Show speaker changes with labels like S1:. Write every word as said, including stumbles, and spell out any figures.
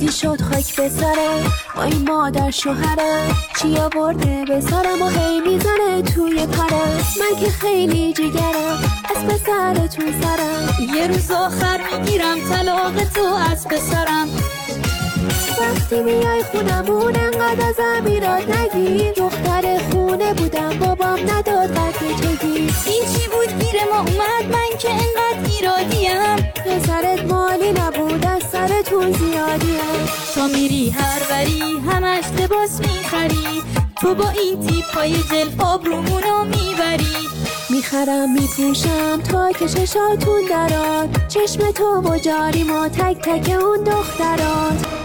S1: رفتی شد خاک به سرم، با این مادر شوهرم چی آورده به سرم و هی میزنه توی پرم. من که خیلی جگرم از پسرتون سرم،
S2: یه روز آخر میگیرم طلاق تو از پسرم.
S1: وقتی میای خونمون انقدر ازم ایراد نگیر، دختر خونه بودم بابام نداد قد جدی.
S2: این چی بود گیر ما اومد من که انقدر ایرادیم؟
S1: پسرت مالی نبود از سرتون زیادیم.
S2: تو میری هر بری همش لباس میخری، تو با این تیپ های جلف آبرومونو میبری.
S1: میخرم میپوشم تا که چشاتون دراد، چشم تو و جاریم و تک تک اون دخترات.